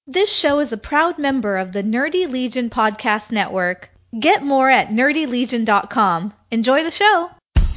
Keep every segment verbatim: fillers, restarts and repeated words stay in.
This show is a proud member of the Nerdy Legion Podcast Network. Get more at nerdy legion dot com. Enjoy the show!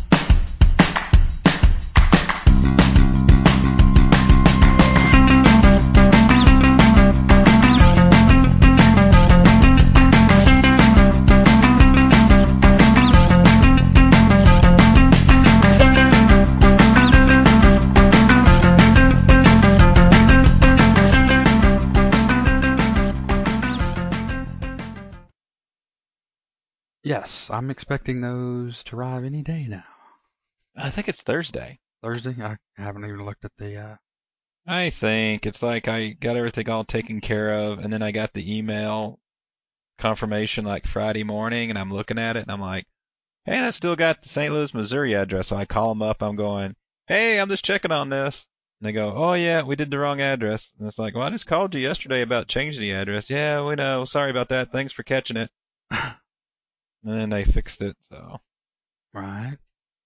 Yes, I'm expecting those to arrive any day now. I think it's Thursday. Thursday? I haven't even looked at the, uh, I think it's like I got everything all taken care of, and then I got the email confirmation like Friday morning, and I'm looking at it, and I'm like, hey, I still got the Saint Louis, Missouri address. So I call them up. I'm going, hey, I'm just checking on this. And they go, oh, yeah, we did the wrong address. And it's like, well, I just called you yesterday about changing the address. Yeah, we know. Sorry about that. Thanks for catching it. And then they fixed it, so. right?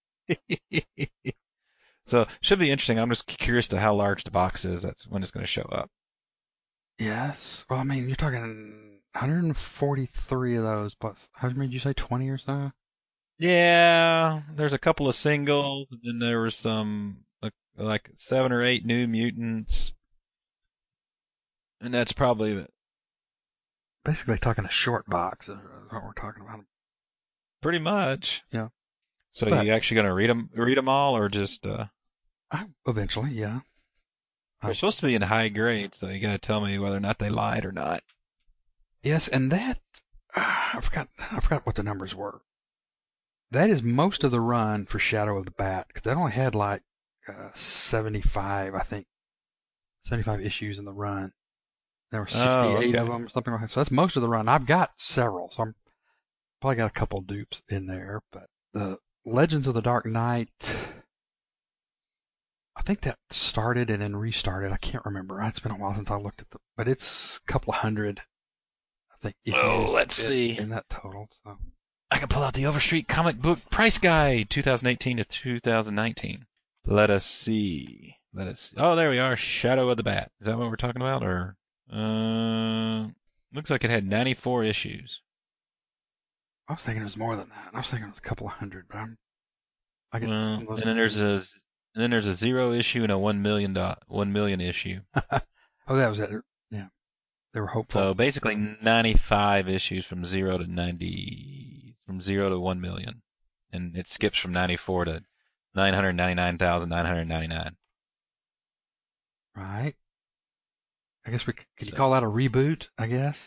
So should be interesting. I'm just curious to how large the box is. That's when it's going to show up. Yes. Well, I mean, you're talking one hundred forty-three of those plus, how many did you say, twenty or so? Yeah, there's a couple of singles, and then there were some like, like seven or eight New Mutants, and that's probably Basically talking a short box is what we're talking about. pretty much. Yeah. So But you actually gonna read them, read them all, or just uh, I, eventually, yeah. they're I, supposed to be in high grade, so you gotta tell me whether or not they lied or not. yes, and that, uh, I forgot, I forgot what the numbers were. That is most of the run for Shadow of the Bat, because that only had like uh, seventy-five, I think, seventy-five issues in the run. There were Oh, sixty-eight of okay. them, something like that. So that's most of the run. I've got several, so I'm probably got a couple dupes in there. But the Legends of the Dark Knight, I think that started and then restarted. I can't remember. It's been a while since I looked at the, but it's a couple of hundred, I think, Oh, issues let's in, see. in that total. So I can pull out the Overstreet comic book price guide, twenty eighteen to two thousand nineteen. Let us see. Let us see. Oh, there we are. Shadow of the Bat. Is that what we're talking about, or uh, looks like it had ninety-four issues. I was thinking it was more than that. I was thinking it was a couple of hundred, but I'm, I get Well, some of those and then there's confused. a z- and then there's a zero issue and a one million dot one million issue. Oh, that was it. Yeah, they were hopeful. So basically ninety-five issues from zero to ninety, from zero to one million, and it skips from ninety-four to nine hundred ninety-nine thousand nine hundred ninety-nine. Right. I guess we could, could you So. call that a reboot? I guess.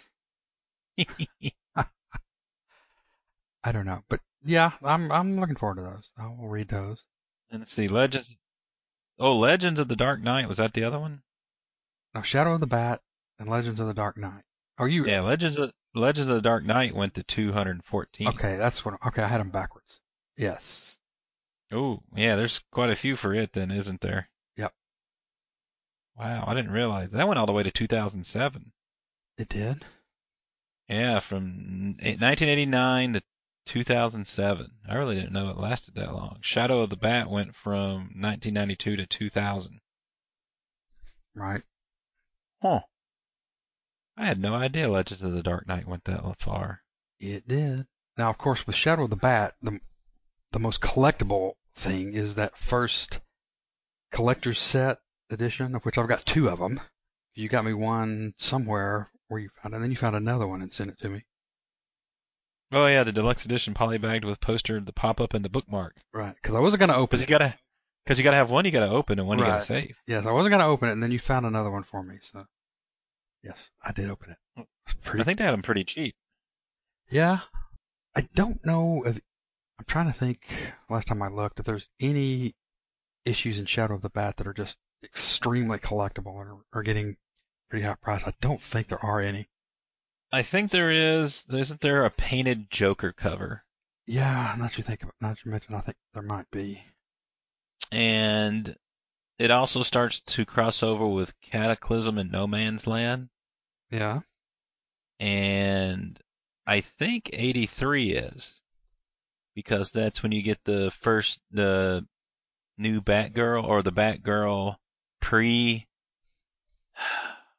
I don't know, but yeah, I'm I'm looking forward to those. I will read those. And let's see, Legends. Oh, Legends of the Dark Knight. Was that the other one? Now, Shadow of the Bat and Legends of the Dark Knight. Are you Yeah, Legends of Legends of the Dark Knight went to two hundred fourteen. okay? That's what. Okay, I had them backwards. Yes. Oh, yeah, there's quite a few for it then, isn't there? Yep. Wow, I didn't realize that went all the way to two thousand seven. It did. Yeah, from nineteen eighty-nine to two thousand seven. I really didn't know it lasted that long. Shadow of the Bat went from nineteen ninety-two to two thousand. Right. Huh. I had no idea Legends of the Dark Knight went that far. It did. Now, of course, with Shadow of the Bat, the the most collectible thing is that first collector's set edition, of which I've got two of them. You got me one somewhere where you found, and then you found another one and sent it to me. Oh yeah, the deluxe edition polybagged with poster, the pop-up, and the bookmark. Right. Because I wasn't going to open Because you it. gotta, because you gotta have one you gotta open and one you gotta Right. save. Yes, I wasn't going to open it, and then you found another one for me. So yes, I did open it. It's I pretty. think they had them pretty cheap. Yeah. I don't know if I'm trying to think. Last time I looked, if there's any issues in Shadow of the Bat that are just extremely collectible or are getting pretty high price. I don't think there are any. I think there is. Isn't there a painted Joker cover? Yeah, not you think, not you mention. I think there might be. And it also starts to cross over with Cataclysm and No Man's Land. Yeah. And I think eighty-three is because that's when you get the first the new Batgirl or the Batgirl pre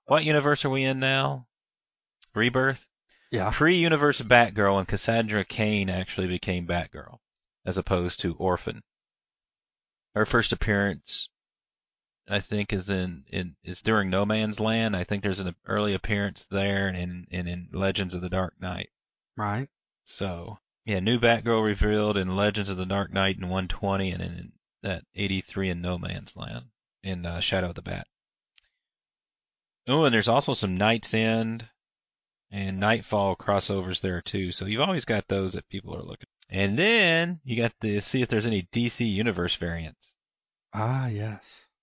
what universe are we in now? Rebirth? Yeah. Pre-universe Batgirl and Cassandra Cain actually became Batgirl, as opposed to Orphan. Her first appearance, I think, is in, in is during No Man's Land. I think there's an early appearance there, and in, and in Legends of the Dark Knight. Right. So, yeah, new Batgirl revealed in Legends of the Dark Knight in one twenty, and in that eighty-three in No Man's Land, in uh, Shadow of the Bat. Oh, and there's also some Night's End and Nightfall crossovers there too. So you've always got those that people are looking. And then you got to see if there's any D C Universe variants. Ah, yes.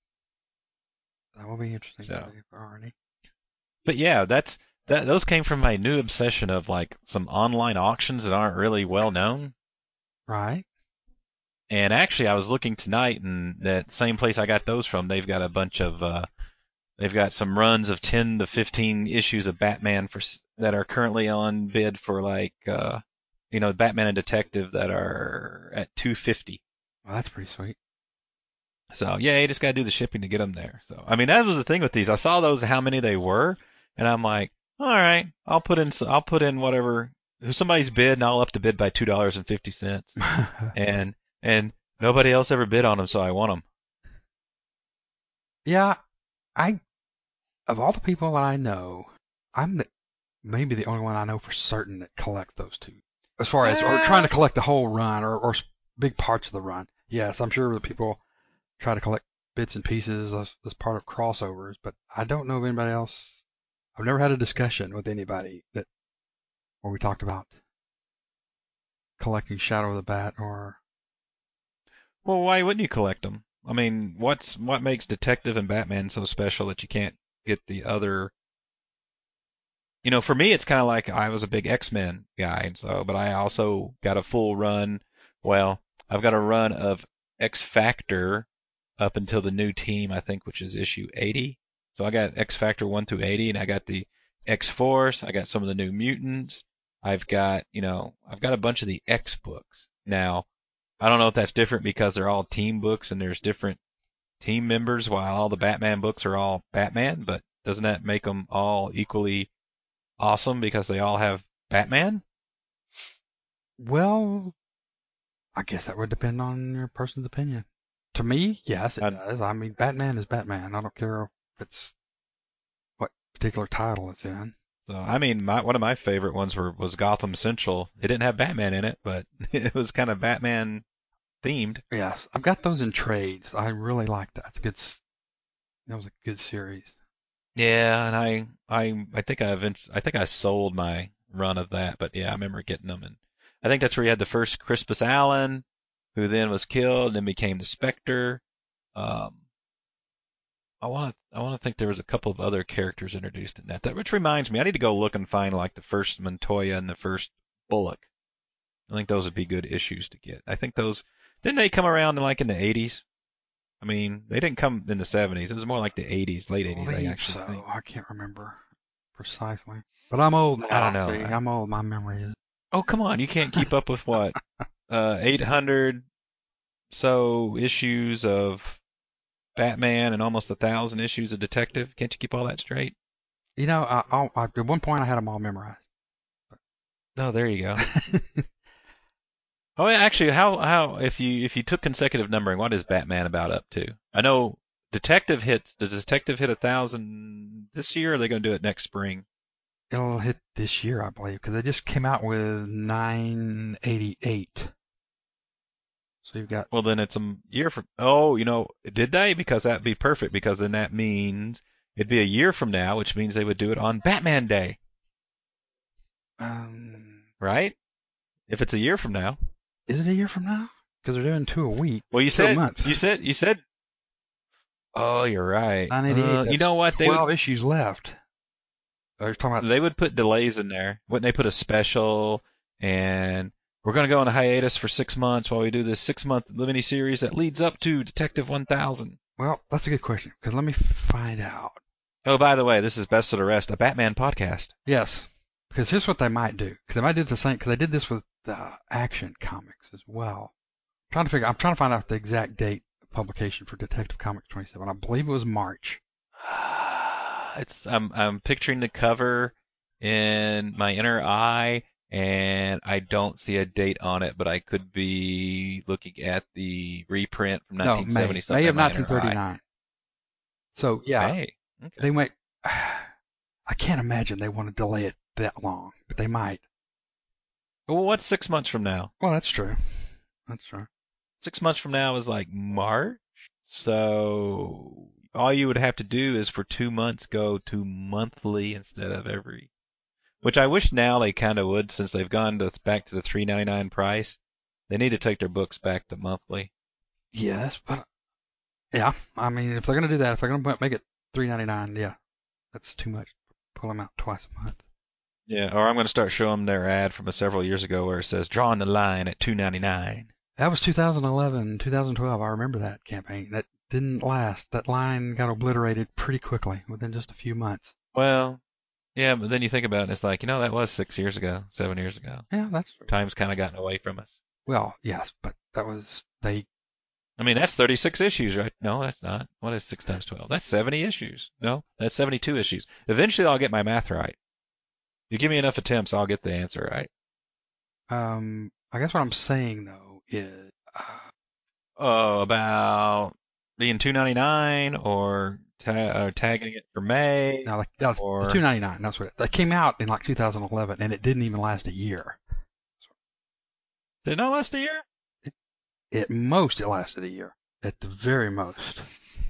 That will be interesting So. to see for Arnie. But yeah, that's that. Those came from my new obsession of like some online auctions that aren't really well known. Right. And actually, I was looking tonight, and that same place I got those from, they've got a bunch of, uh, they've got some runs of ten to fifteen issues of Batman for that are currently on bid for like, uh, you know, Batman and Detective that are at two fifty. Well, that's pretty sweet. So yeah, you just gotta do the shipping to get them there. So I mean, that was the thing with these. I saw those how many they were, and I'm like, all right, I'll put in, I'll put in whatever somebody's bid, and I'll up the bid by two dollars and fifty cents. and and nobody else ever bid on them, so I want them. Yeah, I of all the people that I know, I'm the, maybe the only one I know for certain that collects those two. As far as or trying to collect the whole run or, or big parts of the run. Yes, I'm sure that people try to collect bits and pieces as, as part of crossovers, but I don't know of anybody else. I've never had a discussion with anybody that where we talked about collecting Shadow of the Bat or. Well, why wouldn't you collect them? I mean, what's what makes Detective and Batman so special that you can't get the other? You know, for me, it's kind of like I was a big X-Men guy, and so, but I also got a full run. Well, I've got a run of X Factor up until the new team, I think, which is issue eighty. So I got X Factor one through eighty, and I got the X Force. I got some of the New Mutants. I've got, you know, I've got a bunch of the X books. Now, I don't know if that's different because they're all team books and there's different team members, while all the Batman books are all Batman. But doesn't that make them all equally awesome because they all have Batman? Well, I guess that would depend on your person's opinion. To me, yes, it I, does. I mean, Batman is Batman. I don't care if it's what particular title it's in. So I mean, my, one of my favorite ones were was Gotham Central. It didn't have Batman in it, but it was kind of Batman themed. Yes, I've got those in trades. I really like that. It's a good. That was a good series. Yeah, and I I I think I eventually, I think I sold my run of that, but yeah, I remember getting them, and I think that's where you had the first Crispus Allen, who then was killed and then became the Spectre. Um, I want to I want to think there was a couple of other characters introduced in that. That which reminds me, I need to go look and find like the first Montoya and the first Bullock. I think those would be good issues to get. I think those didn't they come around in like in the eighties? I mean, they didn't come in the seventies. It was more like the eighties, late eighties. I actually so. think. I can't remember precisely, but I'm old now. I don't know. See, I'm old. My memory is. Oh, come on. You can't keep up with what? Uh, eight hundred so issues of Batman and almost a thousand issues of Detective. Can't you keep all that straight? You know, I, I, I, at one point I had them all memorized. Oh, there you go. Oh, yeah, actually, how how if you if you took consecutive numbering, what is Batman about up to? I know Detective hits. Does Detective hit a thousand this year, or are they going to do it next spring? It'll hit this year, I believe, because they just came out with nine eighty-eight. So you've got. Well, then it's a year from. Oh, you know, did they? Because that'd be perfect. Because then that means it'd be a year from now, which means they would do it on Batman Day. Um, right? If it's a year from now. Is it a year from now? Because they're doing two a week. Well, you two said a month. you said you said. Oh, you're right. nine eighty-eight. Uh, you know what? They twelve would, issues left. Oh, you're talking about. They would put delays in there. Wouldn't they put a special and we're going to go on a hiatus for six months while we do this six-month mini series that leads up to Detective one thousand? Well, that's a good question, because let me find out. Oh, by the way, this is Best of the Rest, a Batman podcast. Yes, because here's what they might do. Because they might do the same. Because they did this with the Action Comics as well. I'm trying to figure. I'm trying to find out the exact date of publication for Detective Comics twenty-seven. I believe it was March. it's I'm I'm picturing the cover in my inner eye, and I don't see a date on it, but I could be looking at the reprint from No, nineteen seventy May. something May in of my inner eye. nineteen thirty-nine. So, yeah, May. Okay. they went. I can't imagine they want to delay it that long, but they might. Well, what's six months from now? Well, that's true. That's true. Six months from now is like March, so all you would have to do is for two months go to monthly instead of every. Which I wish now they kind of would, since they've gone to back to the three ninety-nine price. They need to take their books back to monthly. Yes, but yeah, I mean, if they're going to do that, if they're going to make it three ninety-nine, yeah, that's too much. Pull them out twice a month. Yeah, or I'm going to start showing them their ad from a several years ago where it says drawing the line at two ninety-nine. That was two thousand eleven, two thousand twelve. I remember that campaign. That didn't last. That line got obliterated pretty quickly within just a few months. Well, yeah, but then you think about it, and it's like, you know, that was six years ago, seven years ago. Yeah, that's true. Time's kind of gotten away from us. Well, yes, but that was they. I mean, that's thirty-six issues, right? No, that's not. What is six times twelve? That's seventy issues. No, that's seventy-two issues. Eventually, I'll get my math right. You give me enough attempts, I'll get the answer right. Um, I guess what I'm saying though is, uh, Oh, about being two ninety-nine or, ta- or tagging it for May. no, like that was or two ninety-nine. That's what it, that came out in like two thousand eleven, and it didn't even last a year. Did it not last a year? At most, it lasted a year. At the very most.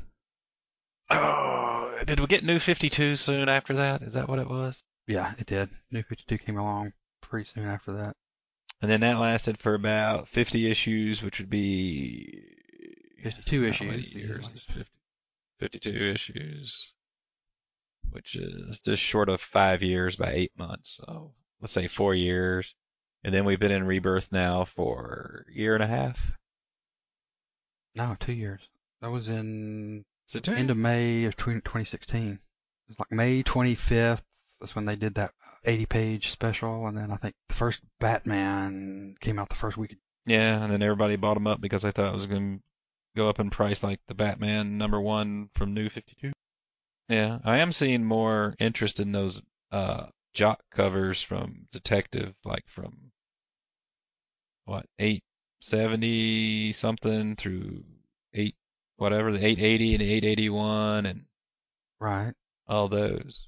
Oh, did we get New fifty-two soon after that? Is that what it was? Yeah, it did. New fifty-two came along pretty soon after that. And then that lasted for about fifty issues, which would be fifty-two how issues. many years is fifty? fifty-two issues, which is just short of five years by eight months. So let's say four years. And then we've been in Rebirth now for a year and a half. No, two years. That was in Is it two? end of May of twenty sixteen. It was like May twenty-fifth. That's when they did that eighty-page special, and then I think the first Batman came out the first week. Yeah, and then everybody bought them up because they thought it was going to go up in price like the Batman number one from New fifty-two. Yeah, I am seeing more interest in those uh, jock covers from Detective, like from what eight seventy something through eight whatever the eight eighty and eight eighty-one and Right. all those.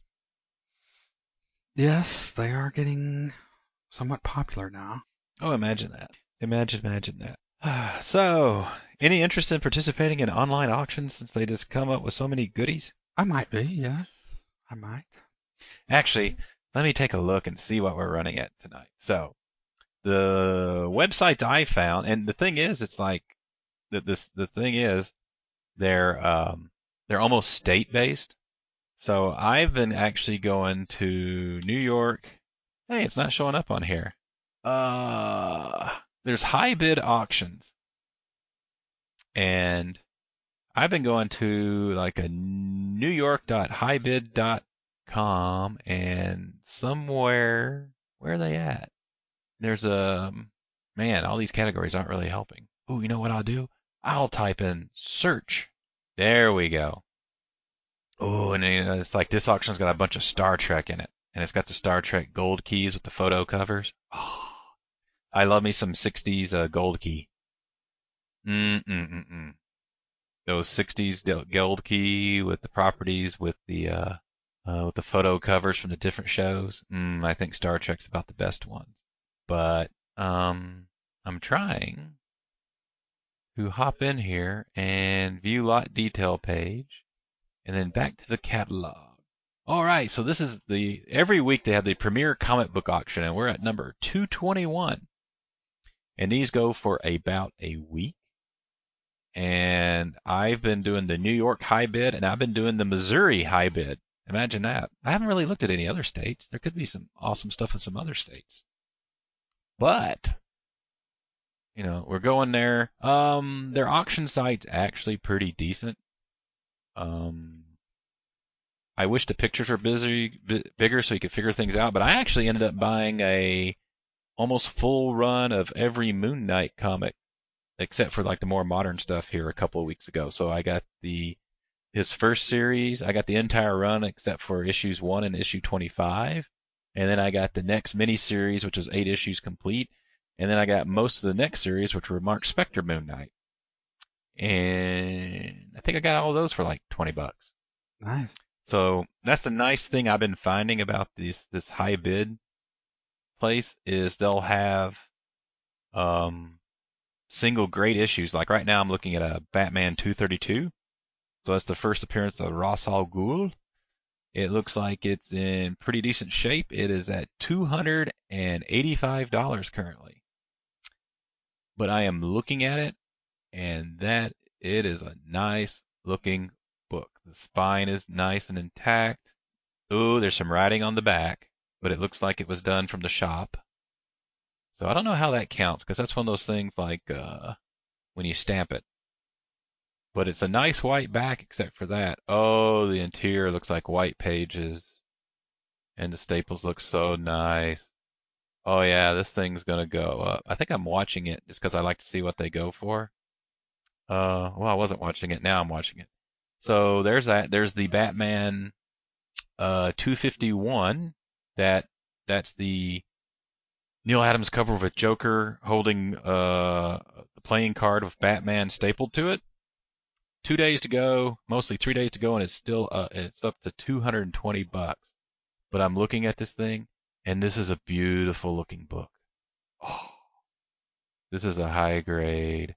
Yes, they are getting somewhat popular now. Oh, imagine that! Imagine, imagine that. So, any interest in participating in online auctions since they just come up with so many goodies? I might be, yes. I might. Actually, let me take a look and see what we're running at tonight. So, the websites I found, and the thing is, it's like the this the thing is, they're um they're almost state based. So I've been actually going to New York. Hey, it's not showing up on here. Uh, there's high bid auctions, and I've been going to like a new york dot high bid dot com and somewhere, where are they at? There's a, man, all these categories aren't really helping. Ooh, you know what I'll do? I'll type in search. There we go. Oh, and then it's like this auction's got a bunch of Star Trek in it, and it's got the Star Trek gold keys with the photo covers. Oh, I love me some sixties uh, gold key. Mm-mm-mm-mm. Those sixties gold key with the properties, with the uh, uh, with the photo covers from the different shows. Mm, I think Star Trek's about the best ones. But um, I'm trying to hop in here and view lot detail page, and then back to the catalog. All right, so this is the every week they have the premier comic book auction, and we're at number two twenty-one, and these go for about a week. And I've been doing the New York high bid, and I've been doing the Missouri high bid. Imagine that. I haven't really looked at any other states. There could be some awesome stuff in some other states. But, you know, we're going there. Um, their auction site's actually pretty decent. Um, I wish the pictures were busy, b- bigger so you could figure things out, but I actually ended up buying a almost full run of every Moon Knight comic, except for like the more modern stuff here a couple of weeks ago. So I got the his first series. I got the entire run except for issues one and issue twenty-five. And then I got the next miniseries, which was eight issues complete. And then I got most of the next series, which were Mark Spector Moon Knight. And I think I got all of those for like twenty bucks. Nice. So that's the nice thing I've been finding about this this high bid place is they'll have um, single great issues. Like right now I'm looking at a Batman two thirty-two. So that's the first appearance of Ra's al Ghul. It looks like it's in pretty decent shape. It is at two hundred eighty-five dollars currently. But I am looking at it, and that it is a nice looking book. The spine is nice and intact. Ooh, there's some writing on the back, but it looks like it was done from the shop. So I don't know how that counts, because that's one of those things like uh, when you stamp it. But it's a nice white back except for that. Oh, the interior looks like white pages. And the staples look so nice. Oh yeah, this thing's gonna go up. I think I'm watching it just because I like to see what they go for. Uh, well, I wasn't watching it. Now I'm watching it. So there's that. There's the Batman uh, two fifty-one. That that's the Neil Adams cover with Joker holding uh, the playing card with Batman stapled to it. Two days to go, mostly three days to go, and it's still uh, it's up to two hundred twenty bucks. But I'm looking at this thing, and this is a beautiful looking book. Oh, this is a high grade.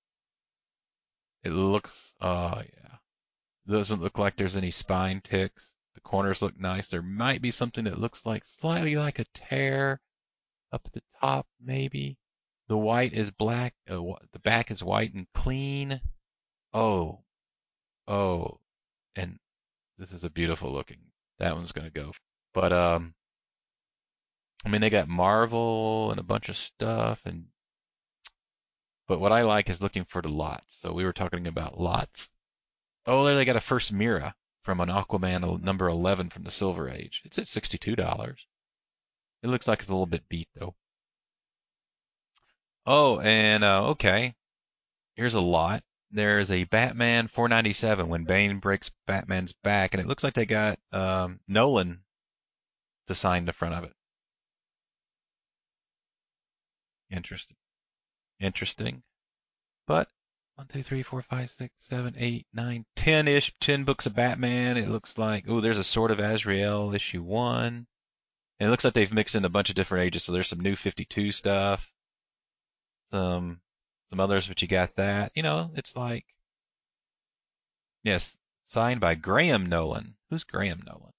It looks, oh yeah, doesn't look like there's any spine ticks. The corners look nice. There might be something that looks like slightly like a tear up at the top, maybe. The white is black. Uh, the back is white and clean. Oh, oh, and this is a beautiful looking. That one's gonna go. But um, I mean they got Marvel and a bunch of stuff, and but what I like is looking for the lots. So we were talking about lots. Oh, there they got a First Mira from an Aquaman number eleven from the Silver Age. It's at sixty-two dollars. It looks like it's a little bit beat though. Oh, and uh, okay, here's a lot. There's a Batman four ninety-seven when Bane breaks Batman's back, and it looks like they got um, Nolan to sign the front of it. Interesting. Interesting. But one, two, three, four, five, six, seven, eight, nine, ten-ish, ten books of Batman. It looks like, oh, there's a Sword of Azrael issue one. And it looks like they've mixed in a bunch of different ages. So there's some new fifty-two stuff, some some others, but you got that. You know, it's like, yes, signed by Graham Nolan. Who's Graham Nolan?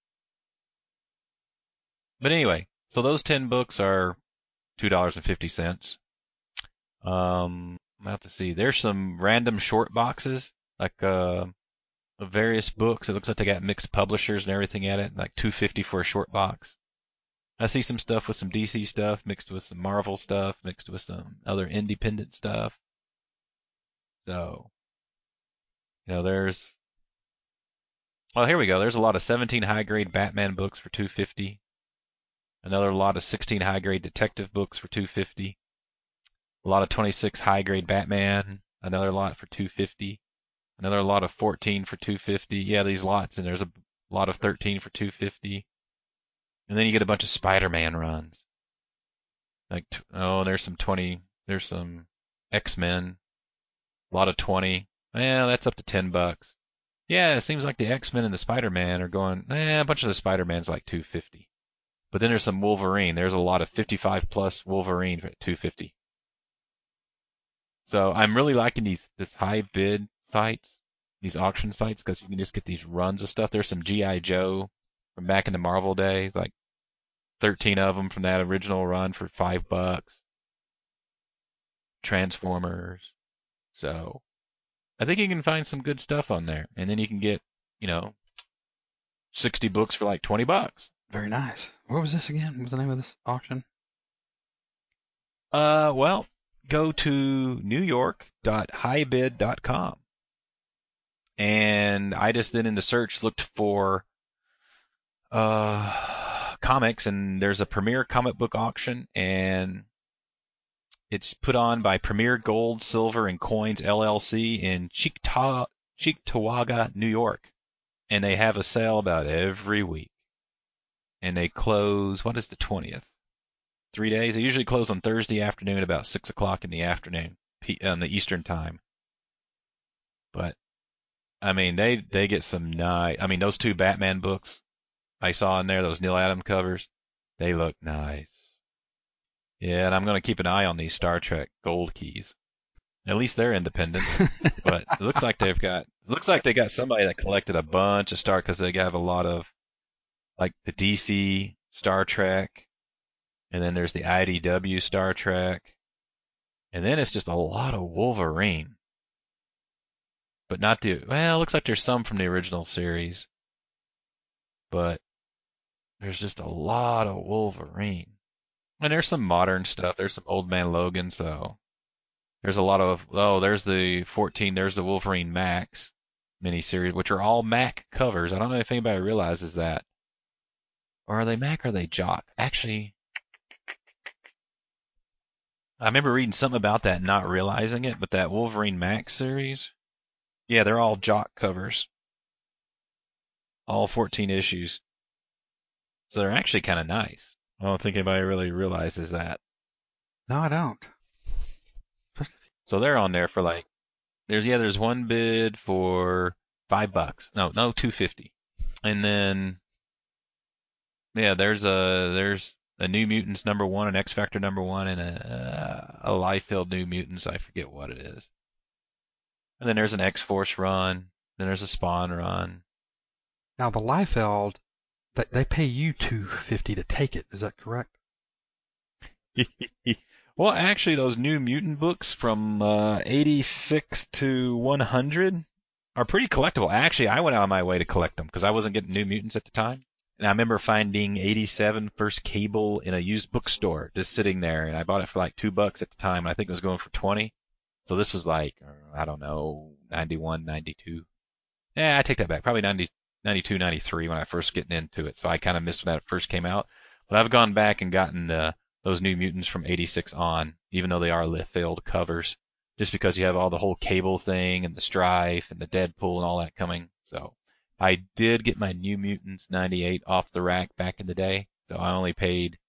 But anyway, so those ten books are two dollars and fifty cents. Um, I'll have to see. There's some random short boxes, like uh, of various books. It looks like they got mixed publishers and everything at it, like two fifty for a short box. I see some stuff with some D C stuff mixed with some Marvel stuff, mixed with some other independent stuff. So, you know, there's well, here we go. There's a lot of seventeen high-grade Batman books for two fifty. Another lot of sixteen high-grade detective books for two fifty. A lot of twenty-six high-grade Batman. Another lot for two fifty. Another lot of fourteen for two fifty. Yeah, these lots, and there's a lot of thirteen for two fifty. And then you get a bunch of Spider-Man runs. Like, oh, there's some twenty. There's some X-Men. A lot of twenty. Yeah, that's up to ten bucks. Yeah, it seems like the X-Men and the Spider-Man are going. Eh, a bunch of the Spider-Man's like two fifty. But then there's some Wolverine. There's a lot of fifty-five plus Wolverine at two fifty. So I'm really liking these this high bid sites, these auction sites, because you can just get these runs of stuff. There's some G I. Joe from back in the Marvel days, like thirteen of them from that original run for five bucks. Transformers. So I think you can find some good stuff on there, and then you can get, you know, sixty books for like twenty bucks. Very nice. What was this again? What was the name of this auction? Uh, well, go to new york dot high bid dot com. And I just then in the search looked for uh, comics, and there's a Premier comic book auction, and it's put on by Premier Gold, Silver, and Coins L L C in Chickasaw, Cheektowaga, New York. And they have a sale about every week. And they close, what is the twentieth? Three days. They usually close on Thursday afternoon about six o'clock in the afternoon, on the Eastern time. But, I mean, they, they get some nice, I mean, those two Batman books I saw in there, those Neil Adams covers, they look nice. Yeah, and I'm going to keep an eye on these Star Trek Gold Keys. At least they're independent. But it looks like they've got, it looks like they got somebody that collected a bunch of Star, because they have a lot of, like, the D C Star Trek, and then there's the I D W Star Trek, and then it's just a lot of Wolverine. But not the, well, it looks like there's some from the original series, but there's just a lot of Wolverine. And there's some modern stuff. There's some Old Man Logan, so there's a lot of, oh, there's the fourteen, there's the Wolverine Max miniseries, which are all Mac covers. I don't know if anybody realizes that. Or are they Mac or are they Jock? Actually, I remember reading something about that and not realizing it, but that Wolverine Max series, yeah, they're all Jock covers. All fourteen issues. So they're actually kind of nice. I don't think anybody really realizes that. No, I don't. So they're on there for like, there's yeah, there's one bid for five bucks. No, no, two fifty. And then yeah, there's a there's a New Mutants number one, an X Factor number one, and a a Liefeld New Mutants. I forget what it is. And then there's an X Force run. Then there's a Spawn run. Now the Liefeld, they, they pay you two fifty to take it. Is that correct? Well, actually, those New Mutant books from uh, eighty-six to one hundred are pretty collectible. Actually, I went out of my way to collect them because I wasn't getting New Mutants at the time. And I remember finding eighty-seven First Cable in a used bookstore just sitting there, and I bought it for like two bucks at the time, and I think it was going for twenty. So this was like, I don't know, ninety-one, ninety-two. Yeah, I take that back. Probably ninety, ninety-two, ninety-three when I first getting into it. So I kind of missed when that first came out. But I've gone back and gotten the those New Mutants from eighty-six on, even though they are Liefeld covers, just because you have all the whole Cable thing and the Strife and the Deadpool and all that coming. So I did get my New Mutants ninety-eight off the rack back in the day, so I only paid,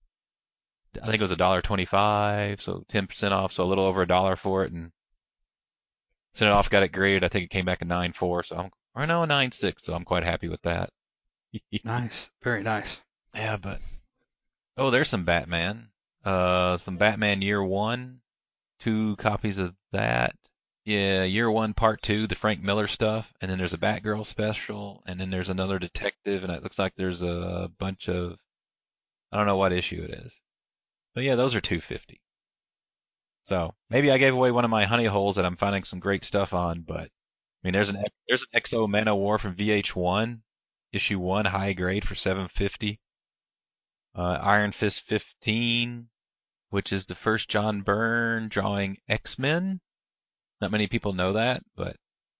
I think it was a dollar twenty-five, so ten percent off, so a little over a dollar for it, and sent it off, got it graded. I think it came back a nine four, so I'm, or no, a nine six, so I'm quite happy with that. Nice, very nice. Yeah, but oh, there's some Batman. Uh, some Batman Year One, two copies of that. Yeah, Year One Part Two, the Frank Miller stuff, and then there's a Batgirl special, and then there's another detective, and it looks like there's a bunch of, I don't know what issue it is, but yeah, those are two fifty. So maybe I gave away one of my honey holes that I'm finding some great stuff on, but I mean, there's an there's an X O Man of War from V H one, issue one, high grade for seven fifty. Uh, Iron Fist fifteen, which is the first John Byrne drawing X-Men. Not many people know that, but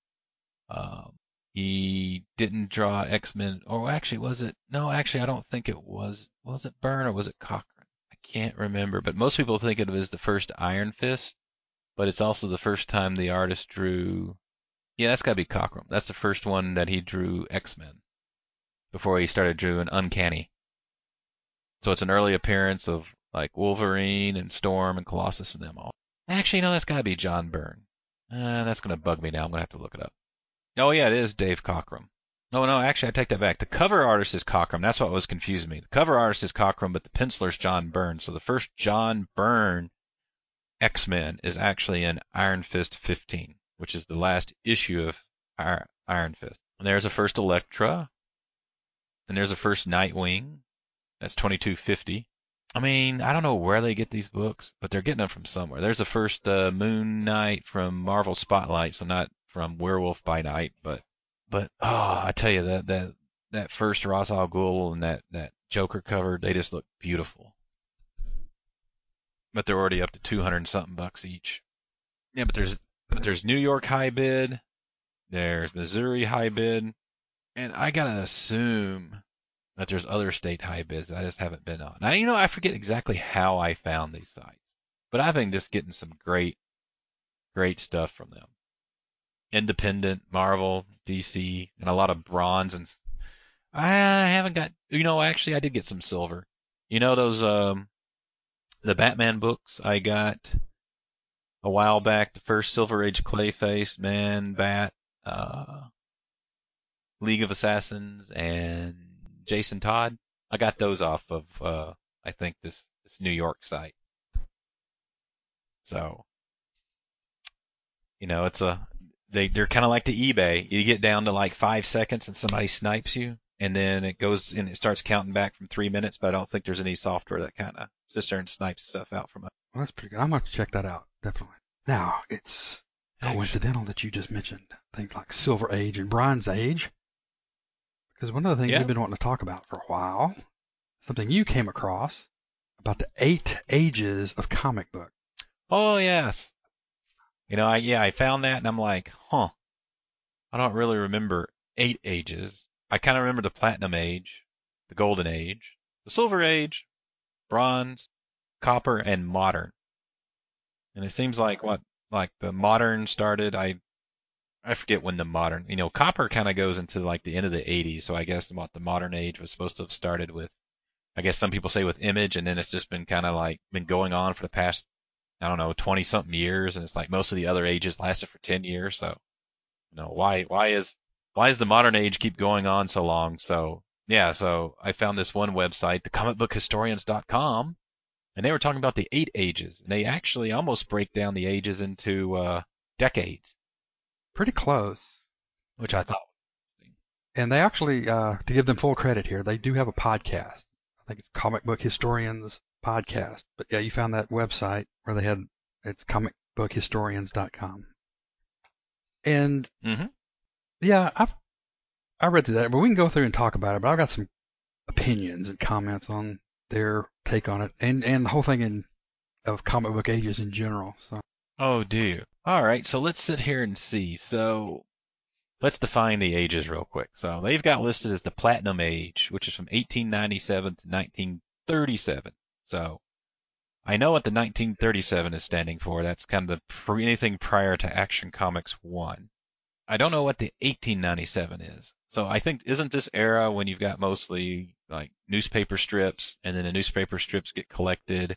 um, he didn't draw X-Men. Or actually, was it? No, actually, I don't think it was. Was it Byrne or was it Cochran? I can't remember. But most people think of it as the first Iron Fist, but it's also the first time the artist drew. Yeah, that's got to be Cochran. That's the first one that he drew X-Men before he started drawing Uncanny. So it's an early appearance of like Wolverine and Storm and Colossus and them all. Actually, no, that's got to be John Byrne. Uh, that's going to bug me now. I'm going to have to look it up. Oh, yeah, it is Dave Cockrum. No, no, actually, I take that back. The cover artist is Cockrum. That's what was confusing me. The cover artist is Cockrum, but the penciler's John Byrne. So the first John Byrne X-Men is actually in Iron Fist fifteen, which is the last issue of Iron Fist. And there's a first Elektra. And there's a first Nightwing. That's twenty-two fifty. I mean, I don't know where they get these books, but they're getting them from somewhere. There's a first uh, Moon Knight from Marvel Spotlight, so not from Werewolf by Night, but but oh, I tell you that that that first Ra's al Ghul and that that Joker cover, they just look beautiful. But they're already up to two hundred and something bucks each. Yeah, but there's but there's New York high bid, there's Missouri high bid, and I gotta assume that there's other state high bids that I just haven't been on. Now, you know, I forget exactly how I found these sites, but I've been just getting some great, great stuff from them. independent, Marvel, D C, and a lot of bronze. And I haven't got, you know, actually I did get some silver. You know those um the Batman books I got a while back, the first Silver Age Clayface, Man, Bat, uh, League of Assassins, and Jason Todd. I got those off of uh I think this this New York site. So, you know, it's a they they're kind of like the eBay. You get down to like five seconds and somebody snipes you, and then it goes and it starts counting back from three minutes. But I don't think there's any software that kind of sits there and snipes stuff out from it. Well, that's pretty good. I'm going to have to check that out, definitely. Now, it's coincidental that you just mentioned things like Silver Age and Bronze Age, because one of the things Yeah. we've been wanting to talk about for a while, something you came across about the eight ages of comic book. Oh yes. You know, I yeah, I found that and I'm like, huh. I don't really remember eight ages. I kind of remember the Platinum Age, the Golden Age, the Silver Age, Bronze, Copper, and Modern. And it seems like what like the Modern started. I I forget when the Modern. You know, Copper kind of goes into like the end of the eighties. So I guess what the Modern Age was supposed to have started with. I guess some people say with Image, and then it's just been kind of like been going on for the past I don't know twenty something years, and it's like most of the other ages lasted for ten years. So you know why why is why is the modern age keep going on so long? So yeah, so I found this one website, the comic book historians dot com, and they were talking about the eight ages, and they actually almost break down the ages into uh, decades, Pretty close. which I thought. And they actually, uh, to give them full credit here, they do have a podcast. I think it's Comic Book Historians Podcast. But yeah, you found that website where they had, it's comic book historians dot com. And Mm-hmm. yeah, I've, I read through that, but we can go through and talk about it. But I've got some opinions and comments on their take on it, and and the whole thing in of comic book ages in general. So Oh, do you? All right, so let's sit here and see. So let's define the ages real quick. So they've got listed as the Platinum Age, which is from eighteen ninety-seven to nineteen thirty-seven. So I know what the nineteen thirty-seven is standing for. That's kind of the pre- anything prior to Action Comics one. I don't know what the eighteen ninety-seven is. So I think isn't this era when you've got mostly like newspaper strips, and then the newspaper strips get collected,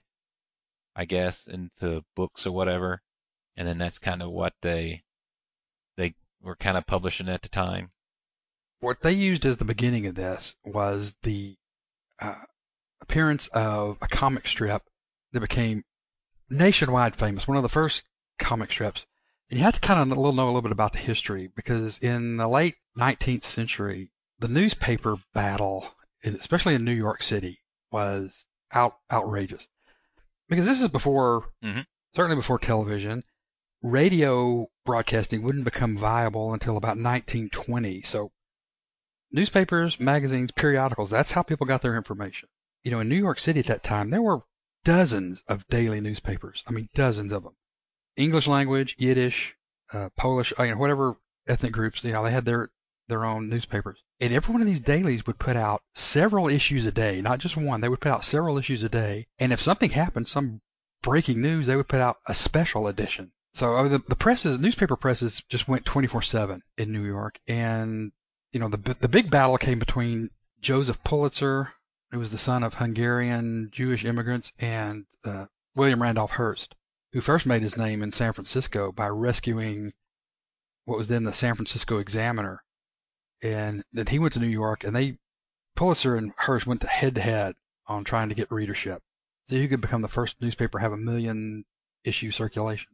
I guess, into books or whatever, and then that's kind of what they they were kind of publishing at the time. what they used as the beginning of this was the uh, appearance of a comic strip that became nationwide famous, one of the first comic strips. And you have to kind of know a little bit about the history, because in the late nineteenth century, the newspaper battle, especially in New York City, was out, outrageous. Because this is before, Mm-hmm. certainly before television. Radio broadcasting wouldn't become viable until about nineteen twenty. So newspapers, magazines, periodicals, that's how people got their information. You know, in New York City at that time, there were dozens of daily newspapers. I mean, dozens of them. English language, Yiddish, uh, Polish, you know, whatever ethnic groups, you know, they had their, their own newspapers. And every one of these dailies would put out several issues a day, not just one. They would put out several issues a day. And if something happened, some breaking news, they would put out a special edition. So I mean, the, the presses, newspaper presses just went twenty-four seven in New York. And, you know, the, the big battle came between Joseph Pulitzer, who was the son of Hungarian Jewish immigrants, and uh, William Randolph Hearst, who first made his name in San Francisco by rescuing what was then the San Francisco Examiner. And then he went to New York, and they, Pulitzer and Hearst went to head to head on trying to get readership. So you could become the first newspaper to have a million issue circulation.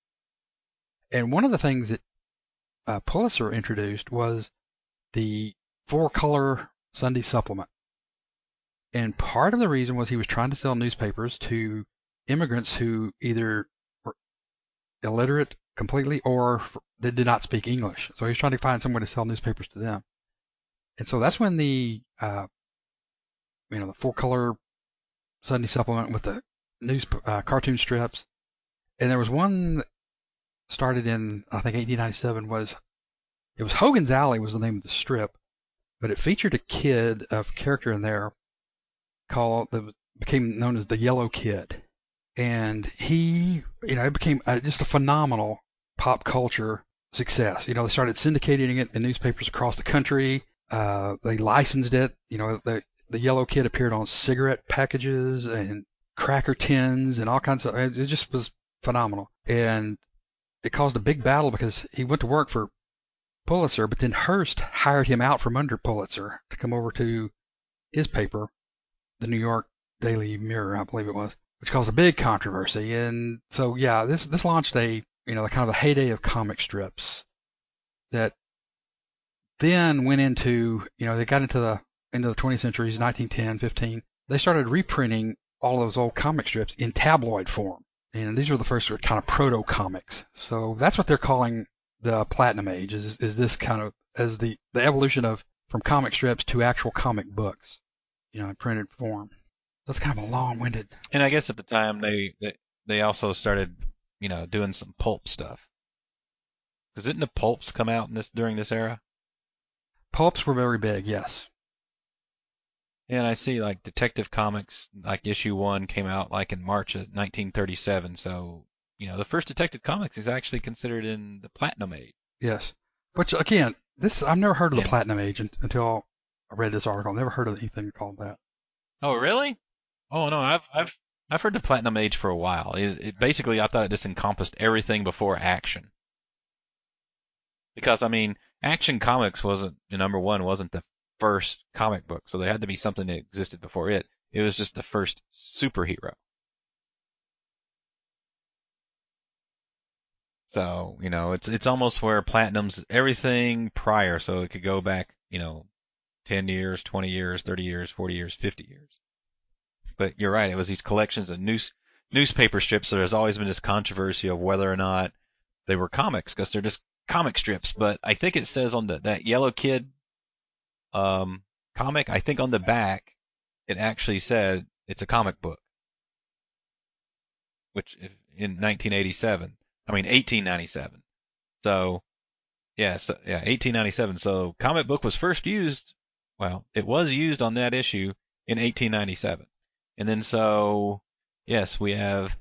And one of the things that uh, Pulitzer introduced was the four color Sunday supplement. And part of the reason was he was trying to sell newspapers to immigrants who either were illiterate completely or they did not speak English. So he was trying to find some way to sell newspapers to them. And so that's when the, uh, you know, the four color Sunday supplement with the news, uh, cartoon strips. And there was one that started in, I think, eighteen ninety-seven was, it was Hogan's Alley was the name of the strip, but it featured a kid, a character in there called, that became known as the Yellow Kid. And he, you know, it became uh, just a phenomenal pop culture success. You know, they started syndicating it in newspapers across the country. Uh, they licensed it. You know, the the Yellow Kid appeared on cigarette packages and cracker tins and all kinds of. It just was phenomenal, and it caused a big battle because he went to work for Pulitzer, but then Hearst hired him out from under Pulitzer to come over to his paper, the New York Daily Mirror, I believe it was, which caused a big controversy. And so, yeah, this this launched a you know the kind of a heyday of comic strips that then went into you know they got into the into the twentieth centuries, nineteen ten, fifteen. They started reprinting all those old comic strips in tabloid form, and these were the first kind of proto comics. So that's what they're calling the Platinum Age. Is is this kind of as the the evolution of from comic strips to actual comic books, you know, in printed form. That's kind of a long-winded. And I guess at the time they they, they also started, you know, doing some pulp stuff. Because didn't the pulps come out in this during this era? Pulps were very big, yes. And I see like Detective Comics, like issue one came out like in March of nineteen thirty-seven. So, you know, the first Detective Comics is actually considered in the Platinum Age. Yes. Which, again, this I've never heard of Yeah. the Platinum Age until I read this article. I've never heard of anything called that. Oh, really? Oh, no, I've I've I've heard the Platinum Age for a while. It, it basically I thought it just encompassed everything before Action. Because I mean, Action Comics wasn't the number one, wasn't the first comic book, so there had to be something that existed before it. It was just the first superhero. So, you know, it's it's almost where Platinum's everything prior, so it could go back, you know, ten years, twenty years, thirty years, forty years, fifty years. But you're right, it was these collections of news newspaper strips, so there's always been this controversy of whether or not they were comics, because they're just comic strips. But I think it says on the that Yellow Kid um, comic, I think on the back, it actually said it's a comic book, which in nineteen eighty-seven, I mean eighteen ninety-seven. So, yeah, so, yeah, eighteen ninety-seven. So, comic book was first used, well, it was used on that issue in eighteen ninety-seven. And then so, yes, we have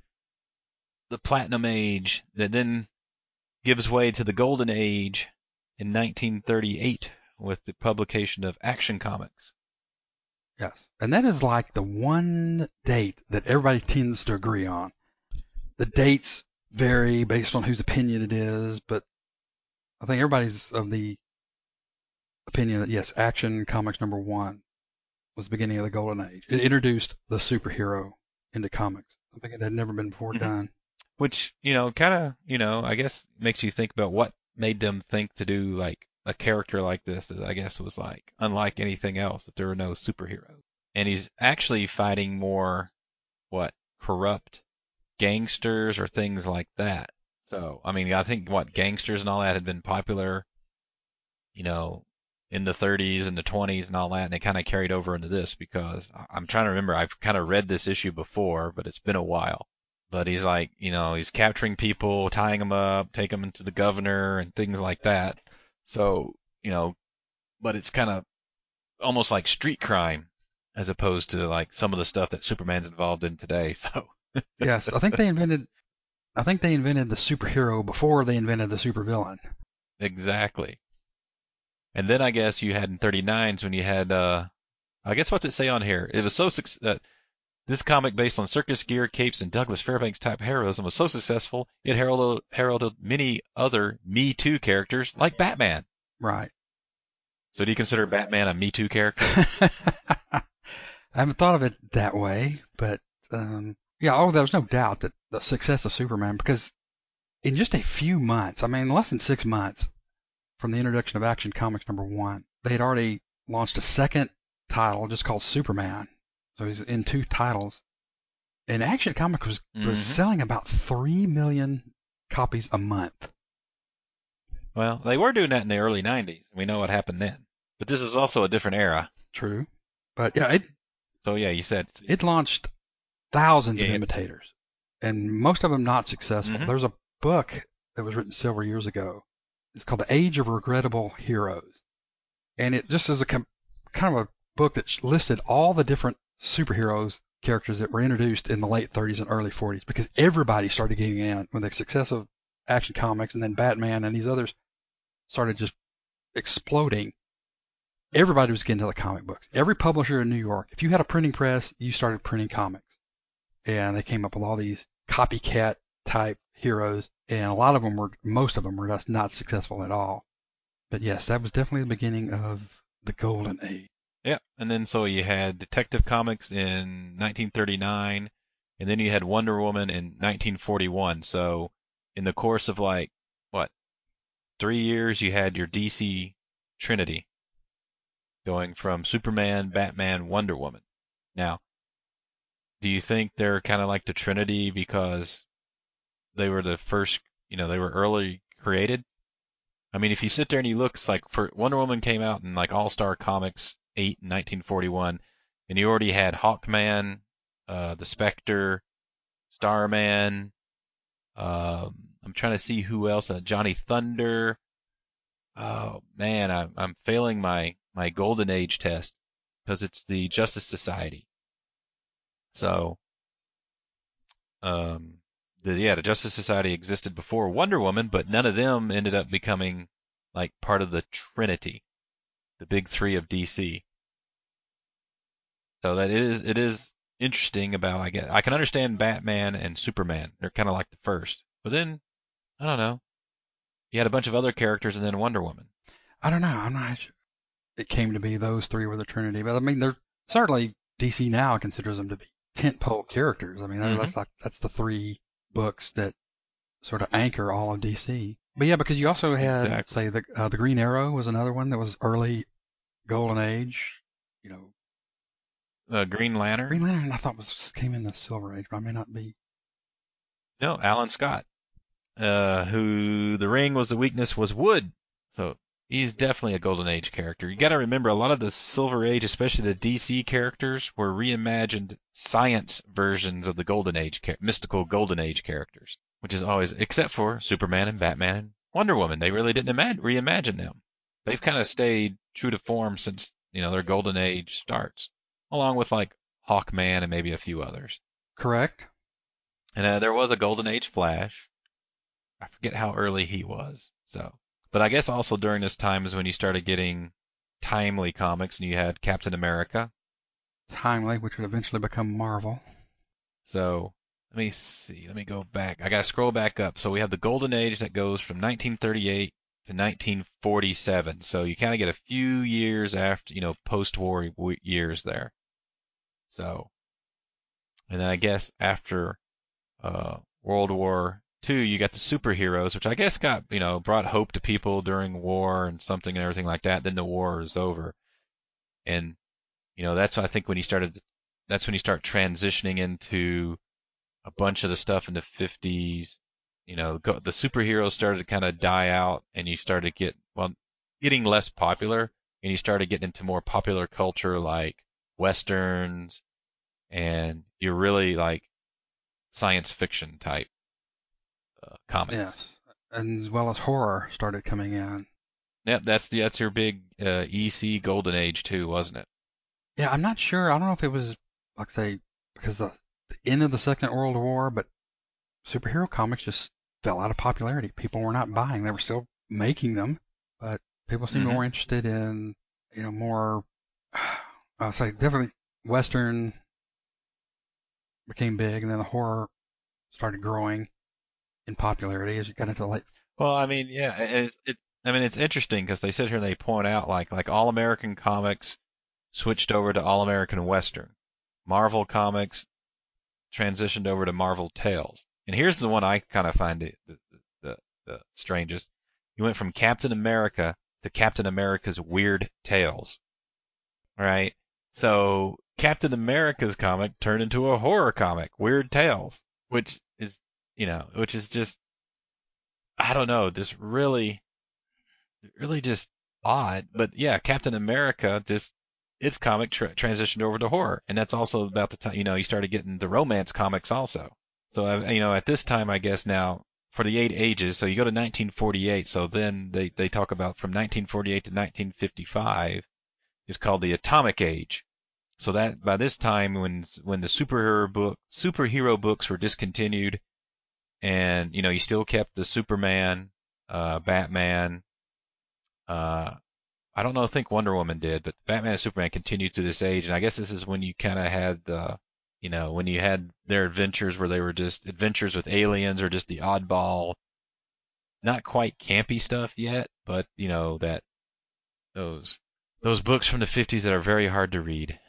the Platinum Age that then gives way to the Golden Age in nineteen thirty-eight with the publication of Action Comics. Yes. And that is like the one date that everybody tends to agree on. The dates vary based on whose opinion it is, but I think everybody's of the opinion that, yes, Action Comics number one was the beginning of the Golden Age. It introduced the superhero into comics. I think it had never been before Mhm. done. Which, you know, kind of, you know, I guess makes you think about what made them think to do like a character like this that I guess was like unlike anything else, that there were no superheroes. And he's actually fighting more, what, corrupt gangsters or things like that. So, I mean, I think what gangsters and all that had been popular, you know, in the thirties and the twenties and all that, and they kind of carried over into this because I'm trying to remember, I've kind of read this issue before, but it's been a while. But he's like, you know, he's capturing people, tying them up, take them into the governor and things like that. So, you know, but it's kind of almost like street crime as opposed to like some of the stuff that Superman's involved in today. So, Yes, I think they invented I think they invented the superhero before they invented the supervillain. exactly. And then I guess you had in thirty-nines when you had, uh, I guess what's it say on here? It was so suc- uh, this comic based on circus gear, capes, and Douglas Fairbanks type heroism was so successful it heralded, heralded many other Me Too characters like Batman. Right. So do you consider Batman a Me Too character? I haven't thought of it that way, but um, yeah, oh, there's no doubt that the success of Superman, because in just a few months, I mean, less than six months from the introduction of Action Comics number one, they had already launched a second title just called Superman. So he's in two titles. And Action Comics was, was Mhm. selling about three million copies a month. Well, they were doing that in the early nineties. We know what happened then. But this is also a different era. True. But yeah, it, So yeah, you said it launched thousands Yeah, of yeah. imitators, and most of them not successful. Mhm. There's a book that was written several years ago. It's called The Age of Regrettable Heroes, and it just is a com- kind of a book that listed all the different superheroes characters that were introduced in the late thirties and early forties, because everybody started getting in when the success of Action Comics, and then Batman and these others started just exploding. Everybody was getting to the comic books. Every publisher in New York, if you had a printing press, you started printing comics. And they came up with all these copycat type heroes, and a lot of them were, most of them were just not successful at all. But yes, that was definitely the beginning of the golden age. Yeah, and then so you had Detective Comics in nineteen thirty-nine, and then you had Wonder Woman in nineteen forty-one. So in the course of like, what, three years, you had your D C Trinity going from Superman, Batman, Wonder Woman. Now, do you think they're kind of like the Trinity because they were the first, you know, they were early created? I mean, if you sit there and you look, it's like for Wonder Woman came out in like All-Star Comics eight in nineteen forty-one, and you already had Hawkman, uh, the Spectre, Starman. Um, I'm trying to see who else. Uh, Johnny Thunder. Oh man, I, I'm failing my my Golden Age test because it's the Justice Society. So, um, the yeah, the Justice Society existed before Wonder Woman, but none of them ended up becoming like part of the Trinity, the big three of D C. So that is it is interesting about I guess I can understand Batman and Superman. They're kind of like the first, but then I don't know. You had a bunch of other characters and then Wonder Woman. I don't know. I'm not sure. It came to be those three were the Trinity, but I mean, they're certainly D C now considers them to be tentpole characters. I mean, Mm-hmm. that's like that's the three books that sort of anchor all of D C. But yeah, because you also had, Exactly. say, the uh, the Green Arrow was another one that was early Golden Age. You know, Uh, Green Lantern. Green Lantern I thought was came in the Silver Age, but I may not be. No, Alan Scott. Uh, who the ring was the weakness was wood. So he's definitely a Golden Age character. You got to remember a lot of the Silver Age, especially the D C characters, were reimagined science versions of the Golden Age, mystical Golden Age characters, which is always, except for Superman and Batman and Wonder Woman. They really didn't imagine, reimagine them. They've kind of stayed true to form since, you know, their Golden Age starts, along with like Hawkman and maybe a few others. Correct. And uh, there was a Golden Age Flash. I forget how early he was. So, but I guess also during this time is when you started getting timely comics, and you had Captain America. Timely, which would eventually become Marvel. So let me see. Let me go back. I gotta scroll back up. So we have the Golden Age that goes from nineteen thirty-eight to nineteen forty-seven. So you kind of get a few years after, you know, post-war years there. So, and then I guess after uh, World War Two, you got the superheroes, which I guess got, you know, brought hope to people during war and something and everything like that. Then the war is over, and you know that's I think when you started. That's when you start transitioning into a bunch of the stuff in the fifties. You know, go, the superheroes started to kind of die out, and you started get well, getting less popular, and you started getting into more popular culture like westerns, and you're really like science fiction type uh, comics. Yes, and as well as horror started coming in. Yep, that's the that's your big uh, E C Golden Age too, wasn't it? Yeah, I'm not sure. I don't know if it was, like say, because the, the end of the Second World War, but superhero comics just fell out of popularity. People were not buying. They were still making them, but people seemed Mm-hmm. more interested in, you know, more, I'll say definitely Western became big, and then the horror started growing in popularity as you got into the late. Well, I mean, yeah, it, it I mean, it's interesting because they sit here and they point out like like All American Comics switched over to All American Western. Marvel Comics transitioned over to Marvel Tales. And here's the one I kind of find the, the, the, the strangest. You went from Captain America to Captain America's Weird Tales. Right? So Captain America's comic turned into a horror comic, Weird Tales, which is, you know, which is just, I don't know, just really, really just odd. But yeah, Captain America just its comic tra- transitioned over to horror, and that's also about the time you know you started getting the romance comics also. So uh, you know at this time, I guess now for the eight ages, so you go to nineteen forty-eight. So then they they talk about from nineteen forty-eight to nineteen fifty-five is called the Atomic Age. So that by this time, when when the superhero book superhero books were discontinued, And, you know, you still kept the Superman, uh, Batman. Uh, I don't know, I think Wonder Woman did, but Batman and Superman continued through this age. And I guess this is when you kind of had the, you know, when you had their adventures where they were just adventures with aliens or just the oddball, not quite campy stuff yet, but, you know, that, those, those books from the fifties that are very hard to read.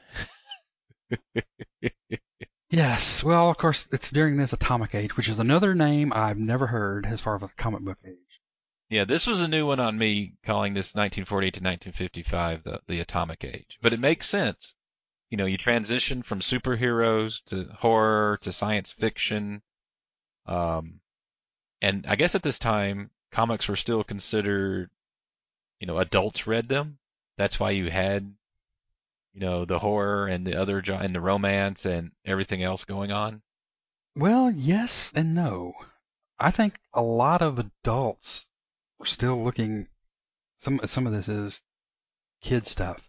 Yes, well, of course, it's during this Atomic Age, which is another name I've never heard as far as a comic book age. Yeah, this was a new one on me, calling this nineteen forty-eight to nineteen fifty-five the, the Atomic Age. But it makes sense. You know, you transition from superheroes to horror to science fiction. Um, and I guess at this time, comics were still considered, you know, adults read them. That's why you had, you know, the horror and the other jo- and the romance and everything else going on. Well, yes and no. I think a lot of adults are still looking. Some some of this is kid stuff,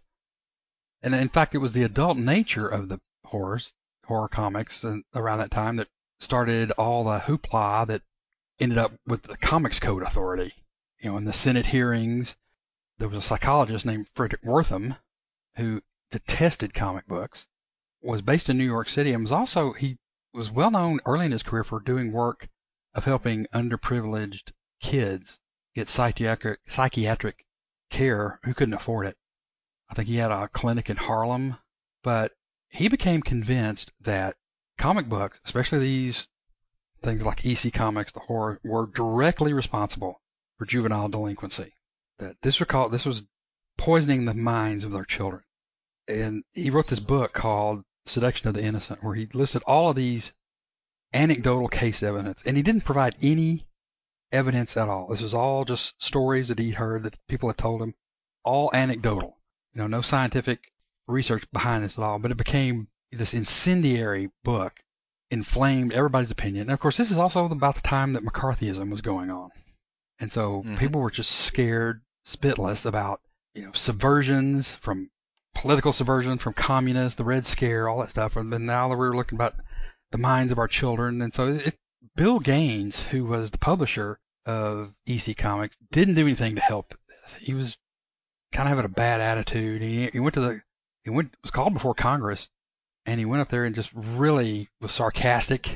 and in fact, it was the adult nature of the horrors, horror comics, and around that time that started all the hoopla that ended up with the Comics Code Authority. You know, in the Senate hearings, there was a psychologist named Frederick Wortham who detested comic books, was based in New York City, and was also he was well known early in his career for doing work of helping underprivileged kids get psychiatric psychiatric care who couldn't afford it. I think he had a clinic in Harlem, but he became convinced that comic books, especially these things like E C Comics, the horror, were directly responsible for juvenile delinquency. That this was called, this was poisoning the minds of their children. And he wrote this book called Seduction of the Innocent, where he listed all of these anecdotal case evidence, and he didn't provide any evidence at all. This was all just stories that he'd heard that people had told him, all anecdotal. You know, no scientific research behind this at all, but it became this incendiary book, inflamed everybody's opinion. And of course, this is also about the time that McCarthyism was going on. And so Mm-hmm. people were just scared spitless about, you know, subversions from political subversion, from communists, the Red Scare, all that stuff. And then now that we were looking about the minds of our children. And so it, Bill Gaines, who was the publisher of E C Comics, didn't do anything to help this. He was kind of having a bad attitude. He, he went to the, he went, was called before Congress, and he went up there and just really was sarcastic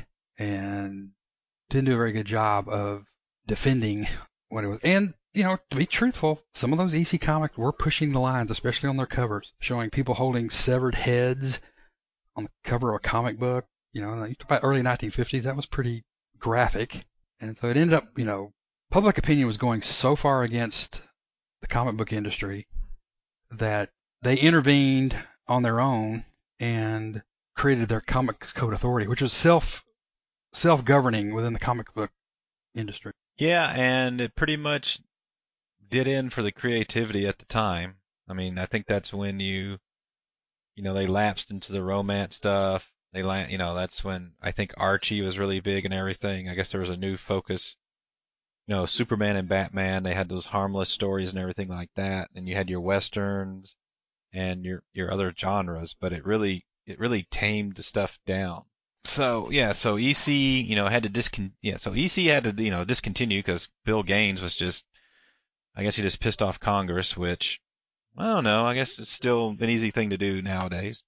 and didn't do a very good job of defending what it was. And, you know, to be truthful, some of those E C Comics were pushing the lines, especially on their covers, showing people holding severed heads on the cover of a comic book. You know, you talk about early nineteen fifties, that was pretty graphic. And so it ended up, you know, public opinion was going so far against the comic book industry that they intervened on their own and created their Comic Code Authority, which was self self-governing within the comic book industry. Yeah, and it pretty much did in for the creativity at the time. I mean, I think that's when you, you know, they lapsed into the romance stuff. They, la- you know, that's when I think Archie was really big and everything. I guess there was a new focus. You know, Superman and Batman, they had those harmless stories and everything like that. And you had your westerns and your your other genres, but it really it really tamed the stuff down. So yeah, so E C, you know, had to discon yeah, so E C had to, you know, discontinue because Bill Gaines was just, I guess he just pissed off Congress, which I don't know, I guess it's still an easy thing to do nowadays.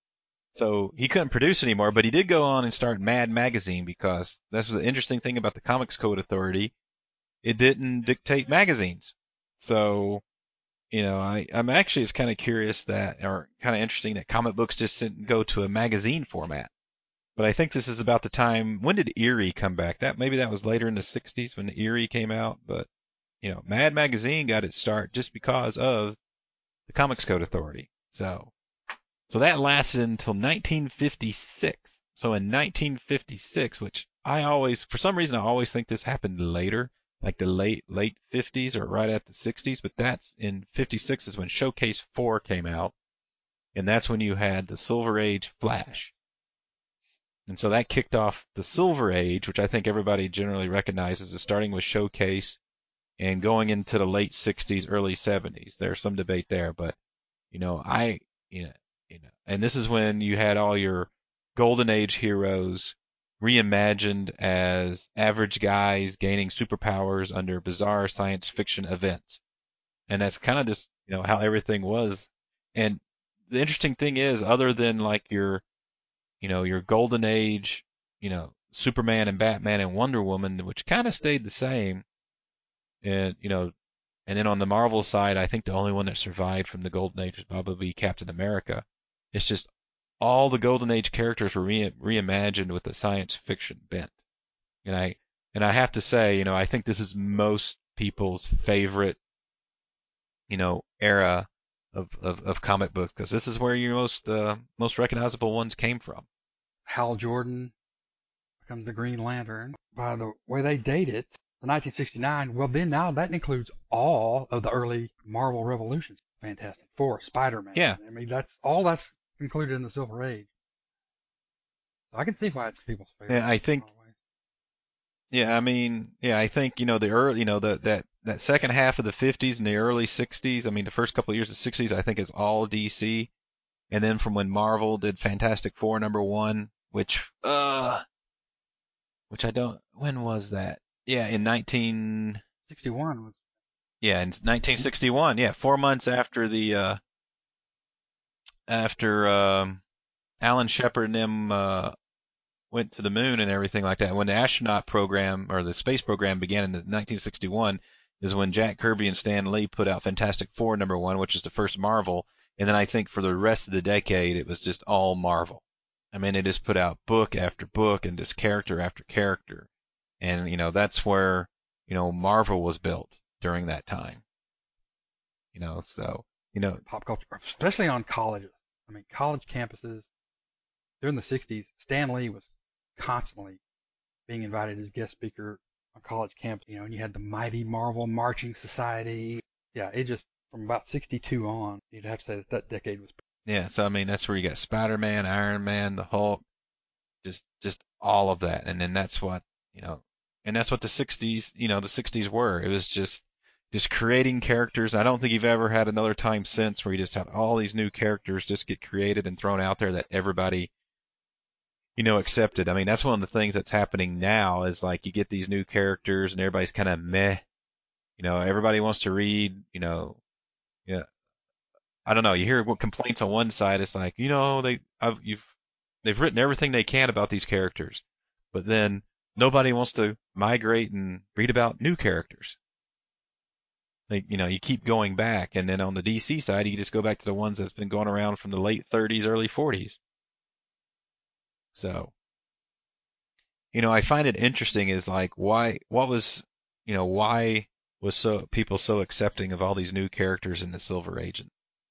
So he couldn't produce anymore, but he did go on and start Mad Magazine because that's the interesting thing about the Comics Code Authority. It didn't dictate magazines. So, you know, I, I'm actually, it's kind of curious that, or kind of interesting that comic books just didn't go to a magazine format. But I think this is about the time, when did Eerie come back? That maybe that was later in the sixties when Eerie came out, but you know, Mad Magazine got its start just because of the Comics Code Authority. So, so that lasted until nineteen fifty-six. So in nineteen fifty-six, which I always, for some reason, I always think this happened later, like the late late fifties or right at the sixties, but that's in fifty-six is when Showcase four came out, and that's when you had the Silver Age Flash. And so that kicked off the Silver Age, which I think everybody generally recognizes as starting with Showcase and going into the late sixties, early seventies. There's some debate there, but you know, I, you know, you know, and this is when you had all your Golden Age heroes reimagined as average guys gaining superpowers under bizarre science fiction events. And that's kind of just, you know, how everything was. And the interesting thing is, other than like your, you know, your golden age, you know, Superman and Batman and Wonder Woman, which kind of stayed the same, and, you know, and then on the Marvel side, I think the only one that survived from the golden age was probably Captain America. It's just all the golden age characters were re- reimagined with a science fiction bent. And I and I have to say, you know, I think this is most people's favorite, you know, era of, of, of comic books, because this is where your most uh, most recognizable ones came from. Hal Jordan becomes the Green Lantern. By the way they date it, the nineteen sixty-nine, well then now that includes all of the early Marvel Revolutions. Fantastic Four, Spider-Man. Yeah. I mean, that's all that's included in the Silver Age. So I can see why it's people's favorite. Yeah, I think. Yeah, I mean, yeah, I think, you know, the early, you know, the that that second half of the fifties and the early sixties. I mean, the first couple of years of the sixties, I think is all D C, and then from when Marvel did Fantastic Four number one, which uh, which I don't. When was that? Yeah, in nineteen sixty-one was. Yeah, in nineteen sixty-one. Yeah, four months after the uh, after um, Alan Shepard and them uh, went to the moon and everything like that. When the astronaut program or the space program began in nineteen sixty-one, is when Jack Kirby and Stan Lee put out Fantastic Four number one, which is the first Marvel. And then I think for the rest of the decade, it was just all Marvel. I mean, it just put out book after book and just character after character. And, you know, that's where, you know, Marvel was built during that time. You know, so, you know. Pop culture, especially on colleges. I mean, college campuses during the sixties, Stan Lee was constantly being invited as guest speaker on college camp, you know, and you had the Mighty Marvel Marching Society. Yeah, it just, from about sixty-two on, you'd have to say that that decade was. Yeah, so I mean, that's where you got Spider-Man, Iron Man, the Hulk, just just all of that. And then that's what, you know, and that's what the sixties, you know, the sixties were. It was just just creating characters. I don't think you've ever had another time since where you just had all these new characters just get created and thrown out there that everybody, you know, accepted. I mean, that's one of the things that's happening now is like you get these new characters and everybody's kind of meh. You know, everybody wants to read, you know, yeah. I don't know. You hear complaints on one side. It's like, you know, they, I've, you've, they've written everything they can about these characters, but then nobody wants to migrate and read about new characters. Like, you know, you keep going back, and then on the D C side, you just go back to the ones that's been going around from the late thirties, early forties. So, you know, I find it interesting is like why, what was, you know, why was so people so accepting of all these new characters in the Silver Age?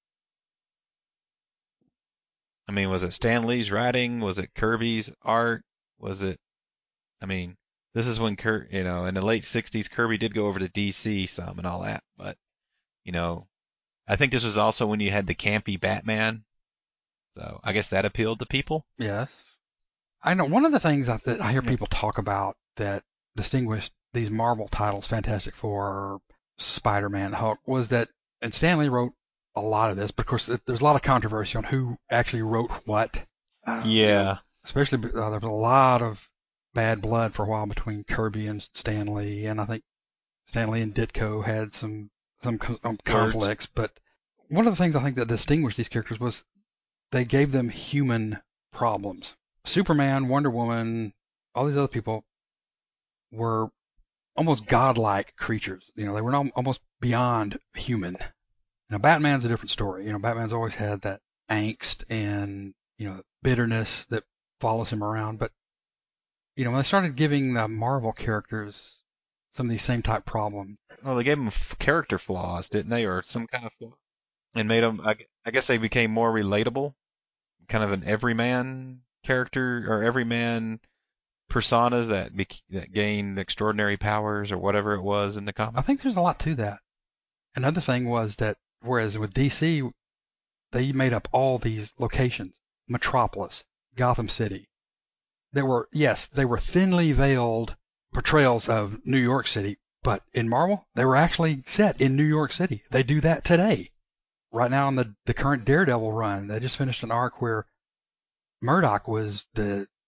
I mean, was it Stan Lee's writing? Was it Kirby's art? Was it? I mean, this is when Kir, you know, in the late sixties, Kirby did go over to D C some and all that, but you know, I think this was also when you had the campy Batman. So I guess that appealed to people. Yes. I know one of the things that I hear Yeah. people talk about that distinguished these Marvel titles, Fantastic Four, Spider-Man, Hulk, was that, and Stan Lee wrote a lot of this, but of course there's a lot of controversy on who actually wrote what. Uh, Yeah. Especially, uh, there was a lot of bad blood for a while between Kirby and Stan Lee, and I think Stan Lee and Ditko had some some um, conflicts. But one of the things I think that distinguished these characters was they gave them human problems. Superman, Wonder Woman, all these other people were almost godlike creatures. You know, they were almost beyond human. Now, Batman's a different story. You know, Batman's always had that angst and, you know, bitterness that follows him around. But, you know, when they started giving the Marvel characters some of these same type problems. Well, they gave them f- character flaws, didn't they, or some kind of flaws, and made them. I, I guess they became more relatable, kind of an everyman character or everyman personas that be, that gained extraordinary powers or whatever it was in the comic. I think there's a lot to that. Another thing was that whereas with D C, they made up all these locations, Metropolis, Gotham City. There were, yes, they were thinly veiled portrayals of New York City, but in Marvel, they were actually set in New York City. They do that today. Right now in the, the current Daredevil run, they just finished an arc where Murdoch was the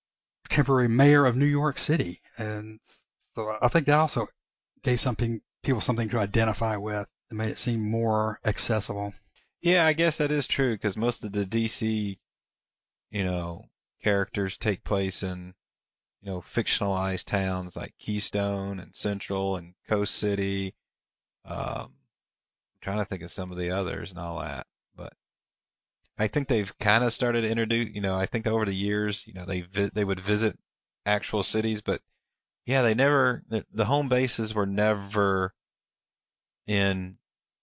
temporary mayor of New York City. And so I think that also gave something people something to identify with and made it seem more accessible. Yeah, I guess that is true because most of the D C, you know, characters take place in, you know, fictionalized towns like Keystone and Central and Coast City. Um, I'm trying to think of some of the others and all that, but I think they've kind of started to introduce, you know, I think over the years, you know, they vi- they would visit actual cities, but yeah, they never the, the home bases were never in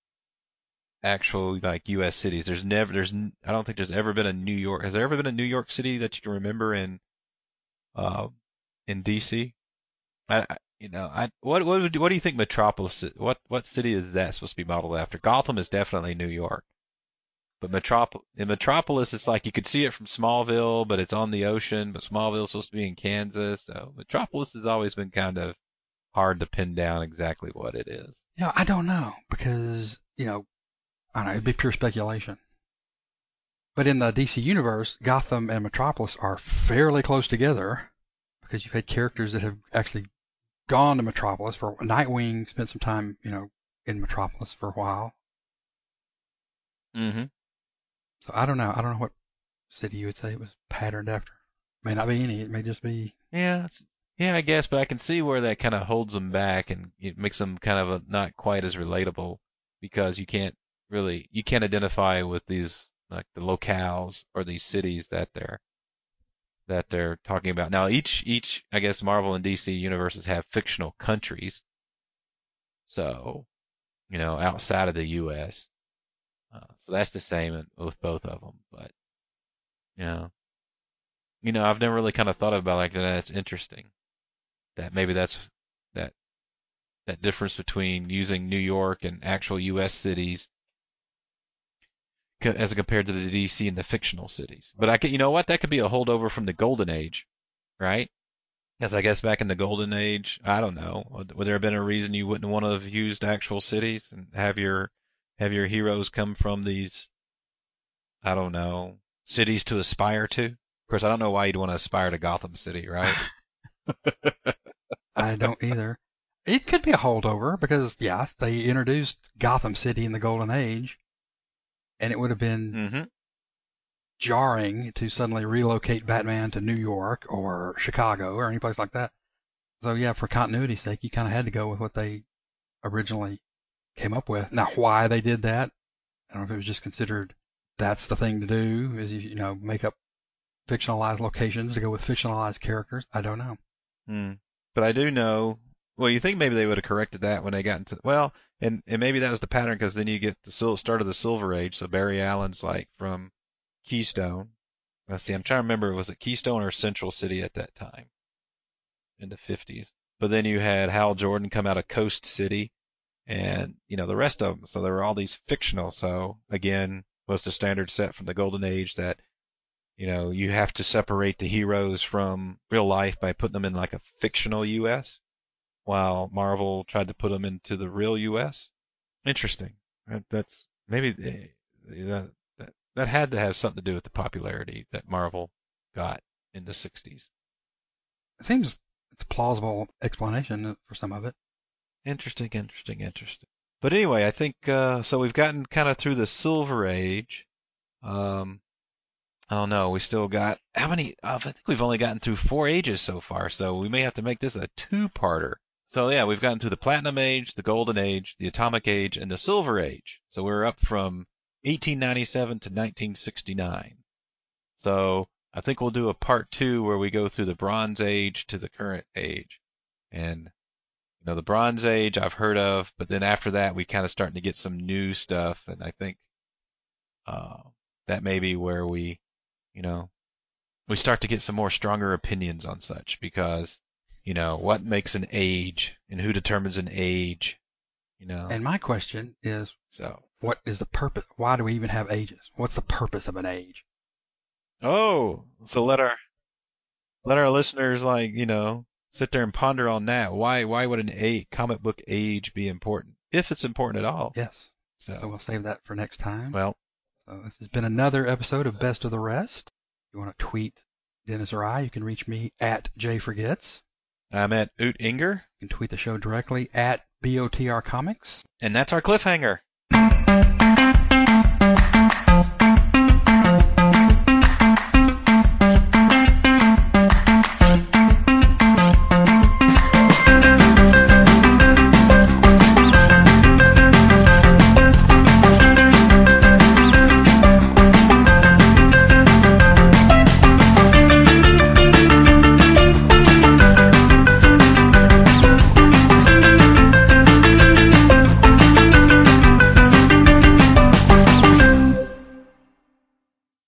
actual like U S cities. There's never there's n- I don't think there's ever been a New York. Has there ever been a New York City that you can remember in uh in D C? I, I you know, I what what would, what do you think Metropolis is? What what city is that supposed to be modeled after? Gotham is definitely New York. But Metrop in Metropolis, it's like you could see it from Smallville, but it's on the ocean. But Smallville's supposed to be in Kansas, so Metropolis has always been kind of hard to pin down exactly what it is. You know, I don't know because, you know, I don't know, it'd be pure speculation. But in the D C universe, Gotham and Metropolis are fairly close together because you've had characters that have actually gone to Metropolis. For Nightwing spent some time, you know, in Metropolis for a while. Mm-hmm. So I don't know. I don't know what city you would say it was patterned after. May not be any. It may just be. Yeah, it's, yeah, I guess, but I can see where that kind of holds them back and it makes them kind of a, not quite as relatable because you can't really you can't identify with these like the locales or these cities that they're that they're talking about. Now, each each I guess Marvel and D C universes have fictional countries, so you know outside of the U S. Uh, so that's the same with both of them. But you know, you know, I've never really kind of thought about it like that. That's interesting. That maybe that's that that difference between using New York and actual U S cities co- as compared to the D C and the fictional cities. But I could, you know what? That could be a holdover from the Golden Age, right? Because I guess back in the Golden Age, I don't know, would, would there have been a reason you wouldn't want to have used actual cities and have your have your heroes come from these, I don't know, cities to aspire to? Of course, I don't know why you'd want to aspire to Gotham City, right? I don't either. It could be a holdover because, yeah, they introduced Gotham City in the Golden Age, and it would have been Mm-hmm. jarring to suddenly relocate Batman to New York or Chicago or any place like that. So, yeah, for continuity's sake, you kind of had to go with what they originally came up with. Now, why they did that, I don't know if it was just considered that's the thing to do, is you, you know, make up fictionalized locations to go with fictionalized characters. I don't know. Mm. But I do know. Well, you think maybe they would have corrected that when they got into well, and and maybe that was the pattern because then you get the sil- start of the Silver Age. So Barry Allen's like from Keystone. Let's see, I'm trying to remember, was it Keystone or Central City at that time in the fifties? But then you had Hal Jordan come out of Coast City, and you know the rest of them. So there were all these fictional. So again, was the standard set from the Golden Age that you know you have to separate the heroes from real life by putting them in like a fictional U S, while Marvel tried to put them into the real U S. Interesting. That, that's maybe eh, that, that that had to have something to do with the popularity that Marvel got in the sixties. It seems it's a plausible explanation for some of it. Interesting, interesting, interesting. But anyway, I think uh, so. We've gotten kind of through the Silver Age. Um, I don't know. We still got how many? Uh, I think we've only gotten through four ages so far, so we may have to make this a two-parter. So yeah, we've gotten through the Platinum Age, the Golden Age, the Atomic Age, and the Silver Age. So we're up from eighteen ninety-seven to nineteen sixty-nine. So I think we'll do a part two where we go through the Bronze Age to the current age. And you know, the Bronze Age I've heard of, but then after that we kind of starting to get some new stuff, and I think uh, that may be where we, you know, we start to get some more stronger opinions on such because, you know, what makes an age and who determines an age, you know. And my question is, So, what is the purpose? Why do we even have ages? What's the purpose of an age? oh, so let our let our listeners like, you know, sit there and ponder on that. Why why would an a comic book age be important? If it's important at all. Yes. So So, we'll save that for next time. well, So this has been another episode of Best of the Rest. If you want to tweet Dennis or I, you can reach me at jforgets. I'm at Oot Inger. You can tweet the show directly at B O T R Comics. And that's our cliffhanger.